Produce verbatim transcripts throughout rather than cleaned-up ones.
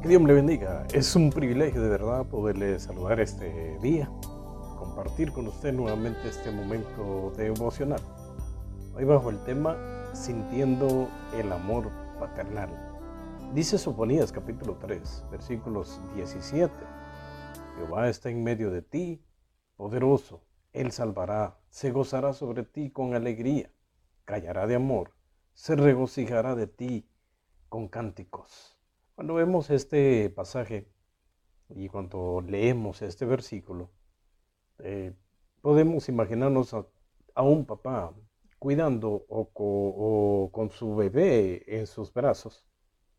Que Dios me le bendiga. Es un privilegio de verdad poderle saludar este día, compartir con usted nuevamente este momento devocional. Hoy bajo el tema Sintiendo el amor paternal. Dice Sofonías capítulo tres, versículos diecisiete. Jehová está en medio de ti, poderoso, Él salvará, se gozará sobre ti con alegría, callará de amor, se regocijará de ti con cánticos. Cuando vemos este pasaje y cuando leemos este versículo, eh, podemos imaginarnos a, a un papá cuidando o, co, o con su bebé en sus brazos,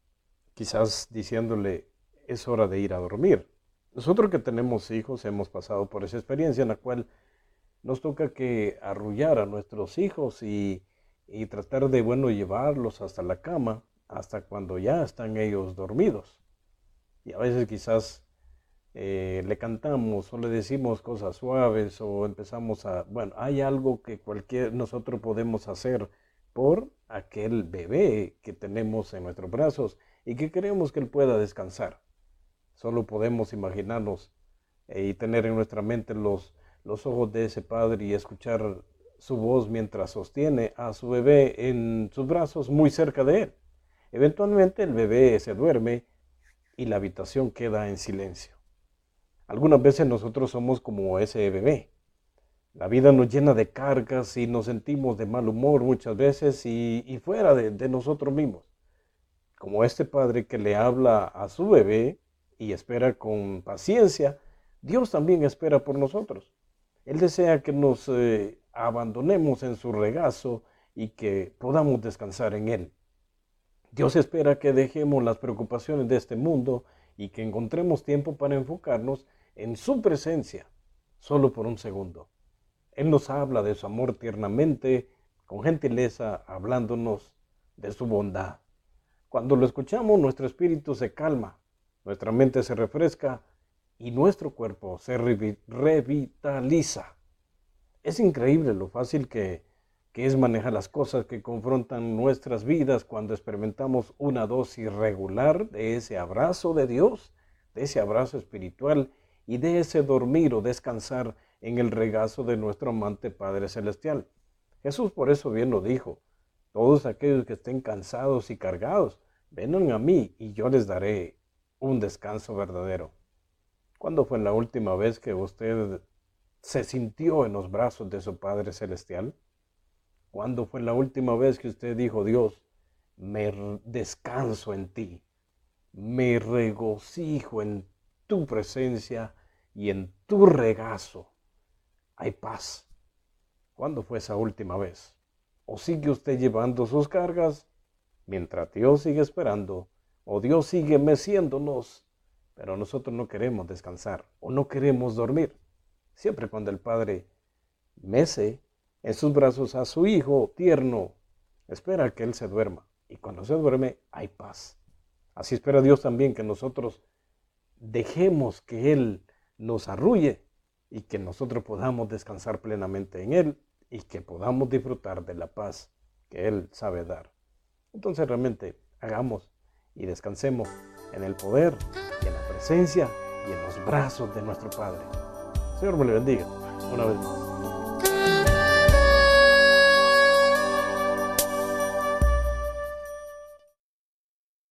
quizás diciéndole, es hora de ir a dormir. Nosotros que tenemos hijos hemos pasado por esa experiencia en la cual nos toca que arrullar a nuestros hijos y, y tratar de, bueno, llevarlos hasta la cama, hasta cuando ya están ellos dormidos. Y a veces quizás eh, le cantamos o le decimos cosas suaves o empezamos a, bueno, hay algo que cualquier nosotros podemos hacer por aquel bebé que tenemos en nuestros brazos y que queremos que él pueda descansar. Solo podemos imaginarnos eh, y tener en nuestra mente los, los ojos de ese padre y escuchar su voz mientras sostiene a su bebé en sus brazos muy cerca de él. Eventualmente el bebé se duerme y la habitación queda en silencio. Algunas veces nosotros somos como ese bebé. La vida nos llena de cargas y nos sentimos de mal humor muchas veces y, y fuera de, de nosotros mismos. Como este padre que le habla a su bebé y espera con paciencia, Dios también espera por nosotros. Él desea que nos eh, abandonemos en su regazo y que podamos descansar en Él. Dios espera que dejemos las preocupaciones de este mundo y que encontremos tiempo para enfocarnos en su presencia, solo por un segundo. Él nos habla de su amor tiernamente, con gentileza, hablándonos de su bondad. Cuando lo escuchamos, nuestro espíritu se calma, nuestra mente se refresca y nuestro cuerpo se revitaliza. Es increíble lo fácil que que es manejar las cosas que confrontan nuestras vidas cuando experimentamos una dosis regular de ese abrazo de Dios, de ese abrazo espiritual y de ese dormir o descansar en el regazo de nuestro amante Padre Celestial. Jesús por eso bien lo dijo, todos aquellos que estén cansados y cargados, vengan a mí y yo les daré un descanso verdadero. ¿Cuándo fue la última vez que usted se sintió en los brazos de su Padre Celestial? ¿Cuándo fue la última vez que usted dijo, Dios, me descanso en ti, me regocijo en tu presencia y en tu regazo? Hay paz. ¿Cuándo fue esa última vez? ¿O sigue usted llevando sus cargas mientras Dios sigue esperando? ¿O Dios sigue meciéndonos? Pero nosotros no queremos descansar o no queremos dormir. Siempre cuando el Padre mece en sus brazos a su hijo tierno, espera que él se duerma. Y cuando se duerme, hay paz. Así espera Dios también que nosotros dejemos que Él nos arrulle y que nosotros podamos descansar plenamente en Él y que podamos disfrutar de la paz que Él sabe dar. Entonces realmente hagamos y descansemos en el poder y en la presencia y en los brazos de nuestro Padre. Señor me le bendiga una vez más.